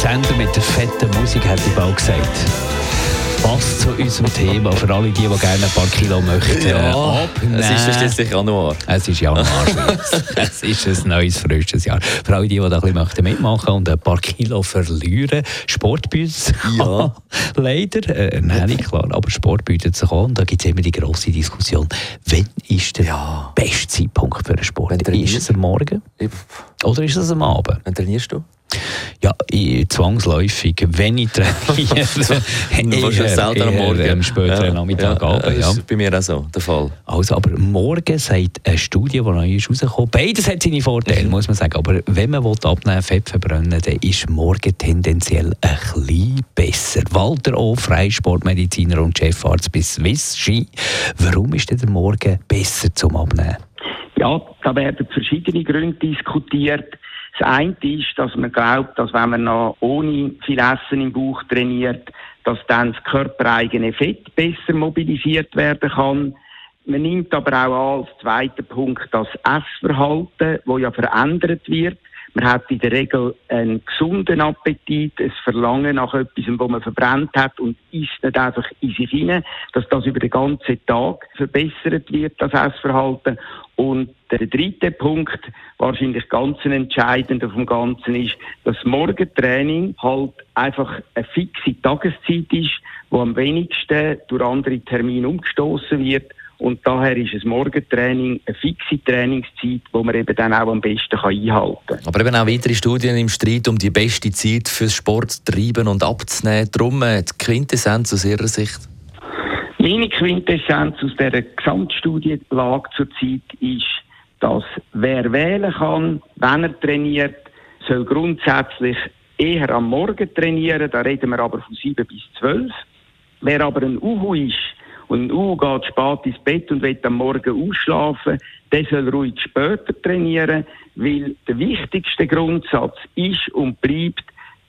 Sender mit der fetten Musik, hätte ich bald gesagt. Passt zu unserem Thema, für alle die gerne ein paar Kilo möchten abnehmen. Es ist schließlich Januar. Es ist Januar. Es ist ein neues, frisches Jahr. Für alle die da ein bisschen mitmachen und ein paar Kilo verlieren. Sport bietet sich an. Leider. Ernährung, klar, aber Sport bietet sich an. Und da gibt es immer die grosse Diskussion. Wann ist der beste Zeitpunkt für einen Sport? Ist es am Morgen? Oder ist es am Abend? Wann trainierst du? Ja, zwangsläufig, wenn ich trainiere, selten am Morgen. Am späteren Nachmittag, Abend. Das ist bei mir auch so der Fall. Also, aber morgen sagt eine Studie, die neu ist rausgekommen, beides hat seine Vorteile, muss man sagen. Aber wenn man abnehmen will, Fett verbrennen, dann ist morgen tendenziell ein bisschen besser. Walter O., Freisportmediziner und Chefarzt bei Swiss Ski. Warum ist denn der Morgen besser zum Abnehmen? Ja, da werden verschiedene Gründe diskutiert. Das eine ist, dass man glaubt, dass wenn man noch ohne viel Essen im Bauch trainiert, dass dann das körpereigene Fett besser mobilisiert werden kann. Man nimmt aber auch als zweiten Punkt das Essverhalten, das ja verändert wird. Man hat in der Regel einen gesunden Appetit, ein Verlangen nach etwas, was man verbrannt hat und isst nicht einfach in sich hinein, dass das über den ganzen Tag verbessert wird, das Essverhalten. Und der dritte Punkt, wahrscheinlich ganz entscheidend vom Ganzen, ist, dass das Morgentraining halt einfach eine fixe Tageszeit ist, die am wenigsten durch andere Termine umgestoßen wird. Und daher ist das Morgentraining eine fixe Trainingszeit, die man eben dann auch am besten einhalten kann. Aber eben auch weitere Studien im Streit um die beste Zeit fürs Sport treiben und abzunehmen. Darum die Quintessenz aus Ihrer Sicht? Meine Quintessenz aus dieser Gesamtstudienlage zurzeit ist, dass wer wählen kann, wenn er trainiert, soll grundsätzlich eher am Morgen trainieren. Da reden wir aber von 7 bis 12. Wer aber ein Uhu ist, und ein Uhu geht spät ins Bett und will am Morgen ausschlafen, der soll ruhig später trainieren, weil der wichtigste Grundsatz ist und bleibt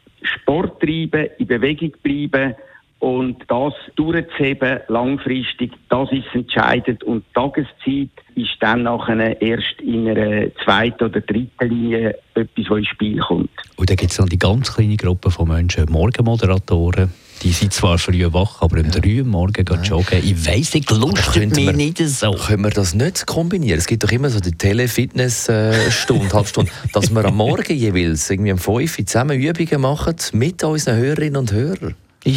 Sport treiben, in Bewegung bleiben und das durchzuheben langfristig, das ist entscheidend. Und die Tageszeit ist dann nachher erst in einer zweiten oder dritten Linie etwas, was ins Spiel kommt. Und dann gibt es noch die ganz kleine Gruppe von Menschen, Morgenmoderatoren. Die sind zwar früh wach, aber um 3 Uhr morgens joggen. Ich weiss nicht, lustet mir nicht so. Können wir das nicht kombinieren? Es gibt doch immer so die Tele-Fitness-Stunde, Halbstunde, dass wir am Morgen jeweils irgendwie um 5 Uhr zusammen Übungen machen mit unseren Hörerinnen und Hörern.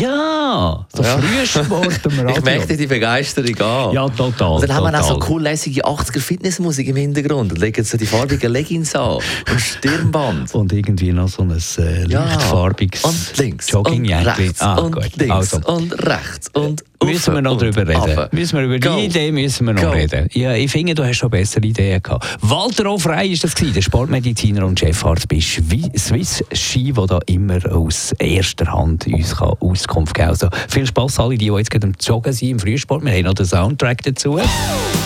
Ja, so Frühsport am Radio. Ich möchte die Begeisterung an. Ja, total. Und dann haben wir auch so cool lässige 80er Fitnessmusik im Hintergrund und legen so die farbigen Leggings an und Stirnband. Und irgendwie noch so ein lichtfarbiges und links Joggingjäckchen. Und rechts und links und rechts und müssen wir noch drüber reden. Über die Idee müssen wir noch reden. Ja, ich finde, du hast schon bessere Ideen gehabt. Walter O. Frei ist das gewesen, der Sportmediziner und Chefarzt bei Swiss Ski, der da immer aus erster Hand uns Auskunft geben kann. Also viel Spass alle, die jetzt gerade am Joggen sind im Frühsport. Wir haben noch den Soundtrack dazu.